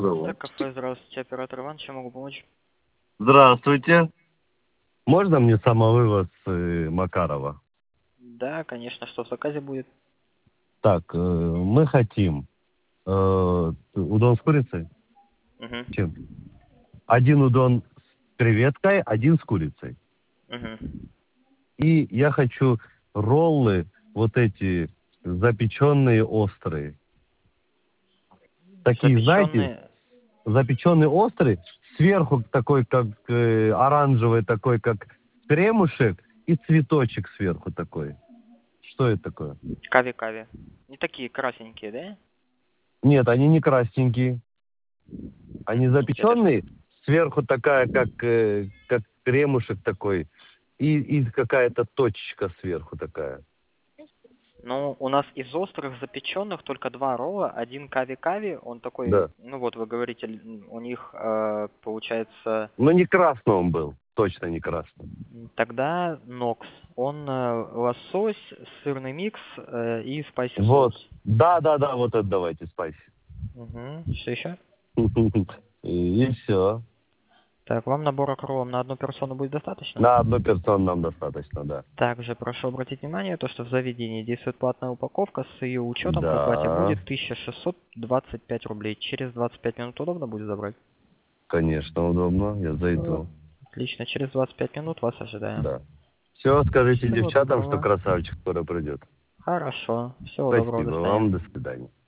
Алло. Так, кафе, здравствуйте, оператор Иван, чем могу помочь? Здравствуйте. Можно мне самовывоз Макарова? Да, конечно, что в заказе будет? Так, мы хотим удон с курицей. Угу, Чем? Один удон с креветкой, один с курицей. угу. И я хочу роллы вот эти запеченные острые. Такие, знаете, Запеченные. запеченные острые, сверху такой, как оранжевый, такой, как кремушек, и цветочек сверху такой. Что это такое? Кави-кави. Не такие красненькие, да? Нет, они не красненькие. Они Интересно. запеченные, сверху такая, как кремушек такой, и какая-то точечка сверху такая. Ну, у нас из острых запеченных только два ролла. Один кави-кави, он такой, Да. ну вот вы говорите, у них получается Но не красный он был, точно не красный. тогда Нокс. Он лосось, сырный микс и спайси Вот. соус. Да, вот это давайте, спайси. Угу. Что еще? И все. Так, вам набора роллов на одну персону будет достаточно? На одну персону нам достаточно, да. Также прошу обратить внимание, то, что в заведении действует платная упаковка, с ее учетом к оплате Да, будет 1625 рублей. Через 25 минут удобно будет забрать? конечно, удобно. Я Все. зайду. Отлично, через 25 минут вас ожидаем. Да. Все, скажите Всего девчатам, что доброго. красавчик скоро придет. Хорошо. Всего доброго, до Спасибо свидания. вам, до свидания.